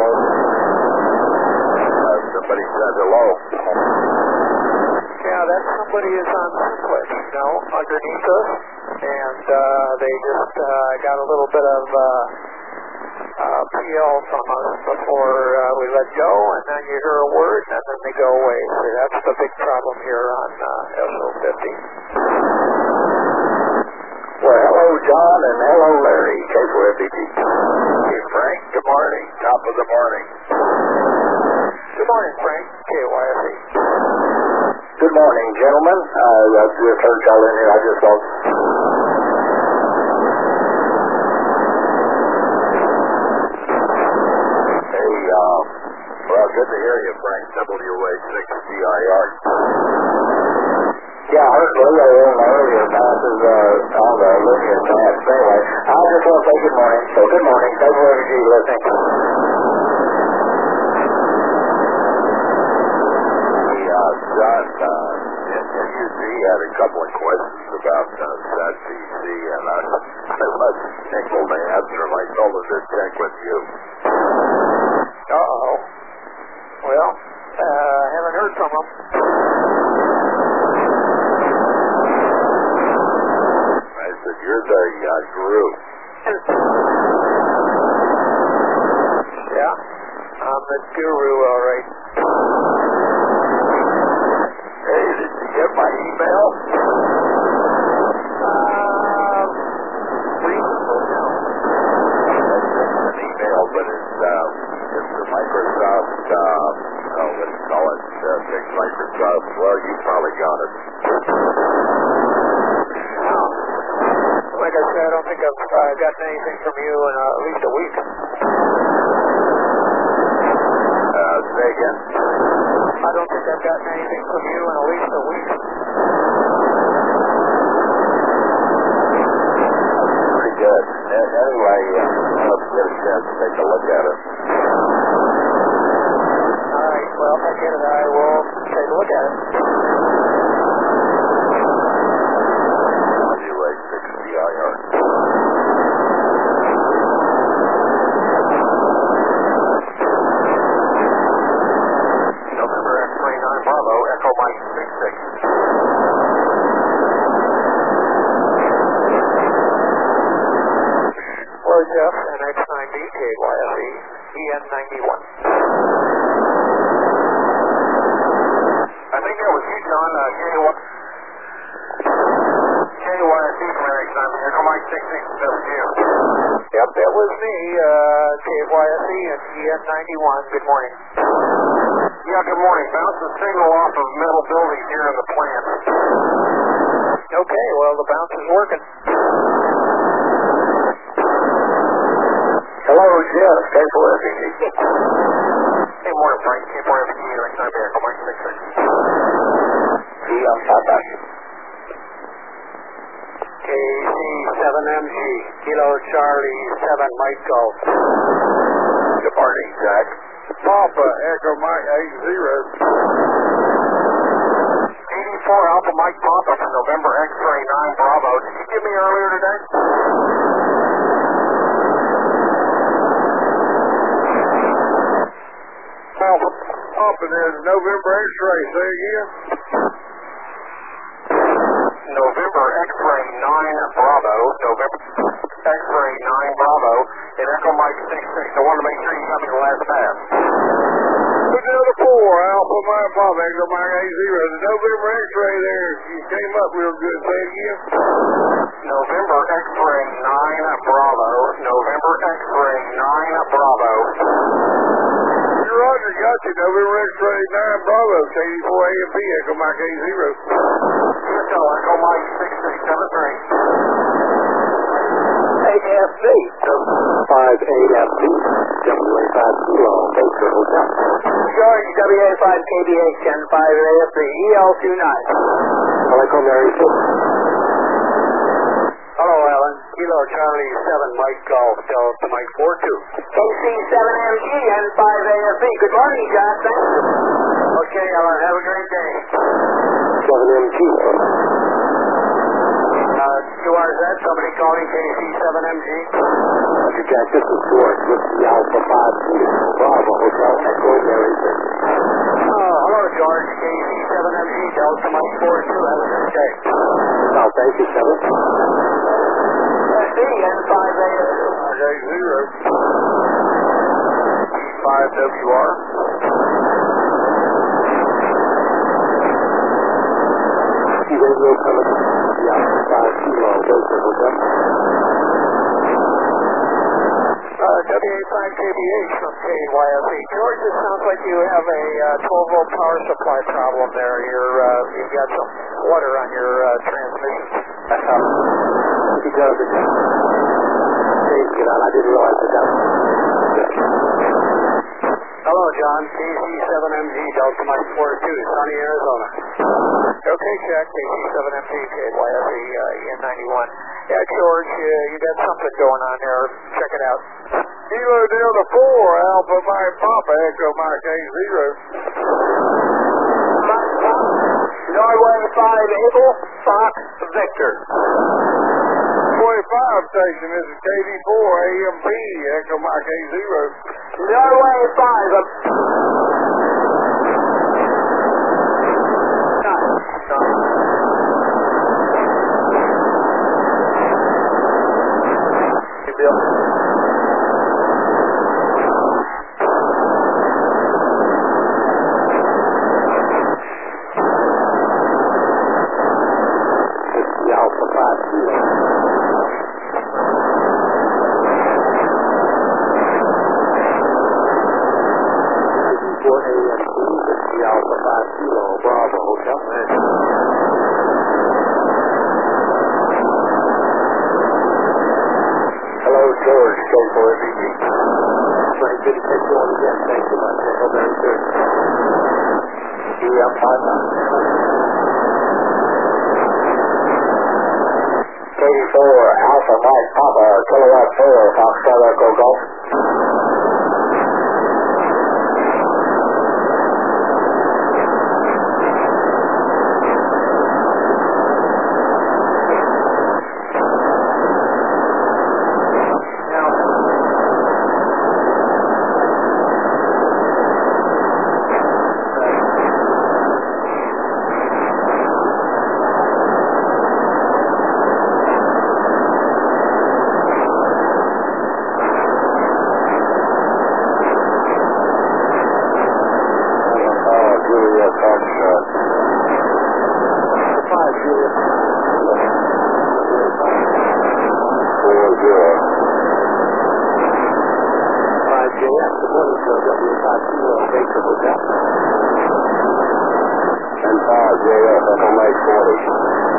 Somebody said hello. Yeah, that somebody is on simplex, underneath us, and they just got a little bit of PL from us before we let go, and then you hear a word, and then they go away. So that's the big problem here on SO50. Well, hello, John, and hello, Larry. KFOFDG. Hey, Frank. Good morning. Top of the morning. Good morning, Frank. KYSE. Good morning, gentlemen. I just heard y'all in here. I just thought... Well, good to hear you, Frank. WA6CIR. Yeah, I heard Leo in the earlier passes on the linear paths. Anyway, I just want to say good morning. So, good morning. KFOFDG listening. John, NUC had a couple of questions about SATCC, and I let Nickel answer them. I told him to check with you. Uh-oh. Well, haven't heard from him. I said, you're the guru. Yeah, I'm the guru, all right. Hey, did you get my email? Reasonable, no. An email, but it's the Microsoft, what do you call it? Big Microsoft. Well, you probably got it. Like I said, I don't think I've gotten anything from you in at least a week. Say again? I don't think I've gotten anything from you in at least a week. Pretty good. Anyway, let's get a chance to take a look at it. All right, well, if I get it, I will take a look at it. WA6CIR. November X-ray 9 Bravo, Echo Mike 66. Hello, Jeff, NX9B, KYSE, EN91. I think that was you, John. KYSE from NX9B, Echo Mike 66, that was you. Yep, that was me, KYSE and EN91. Good morning. Yeah, good morning. Bounce the signal off of metal buildings here in the plant. Okay, well, the bounce is working. Hello, Jeff. KFOFDG. Hey, morning, Frank. KFOFDG, NX9B, Echo Mike 66. Yeah, bye-bye. KC7MG, Kilo Charlie 7 Mike Golf. Good morning, Jack. Papa, Echo Mike 80. 84 Alpha Mike Papa from November X-ray 9 Bravo. Did you give me earlier today? Alpha Papa, there's November X-ray. Say again. November X-ray 9 Bravo. November X-ray 9 Bravo. And Echo Mike 66. I wanted to make sure you got me the last pass. Another 4, Alpha Mike Papa, Echo Mike 80. The November X-ray there, you came up real good. Say again. November X-ray 9 Bravo. November X-ray 9 Bravo. Roger, got you. November X-ray 9 Bravo, 84 AMP, Echo Mike 80. So Echo Mike 6673. 8FB. 5AFB. WA5 Kilo, Baker Hotel. George, WA5 KBH 105 AFB, EL29. Echo Mary 6. Hello, Alan. Kilo Charlie 7 Mike Golf, Delta Mike 42. KC7MG and 5AFB. Good morning, John. Thank you. Okay, Alan. Have a great day. 7MG. QRZ, somebody calling KC7MG. Roger, Jack, this is George with the Alpha 5 Kilo Bravo Hotel Echo Mary. Hello, George. KC7MG, Delta Mike 42. Have a good day. No, thank you, 7. N5A0. J0. E5WR. Radio coming to the Alpha 5 Kilo Delta Hotel. W85KBH from KYFE. George, it sounds like you have a 12-volt power supply problem there. You've got some water on your transmission. That's how he does it. Get on. I didn't realize that. Hello, John. KC7MG, Delta Mike 42, Sunny, Arizona. Okay, check. KC7MG, KYFE, EN91. Yeah, George, you got something going on there. Check it out. Kilo Delta 4, Alpha Mike Papa, Echo Mike A0. Norway 5, Eagle, Fox, Victor. 45 station, this is KD4, AMP, Echo Mike A0. Norway 5. Hey, Bill. The Alpha 5 Kilo. For AMP, the Alpha 5 Kilo Bravo Hotel. Hello, George, K4MBG. Very good to take you on again. Thank you much. Echo Mary 30. EM59. KD4, Alpha Mike Papa, Kilowatt 4, Foxtrot Echo Golf. And 5 JF, Echo Mike 40.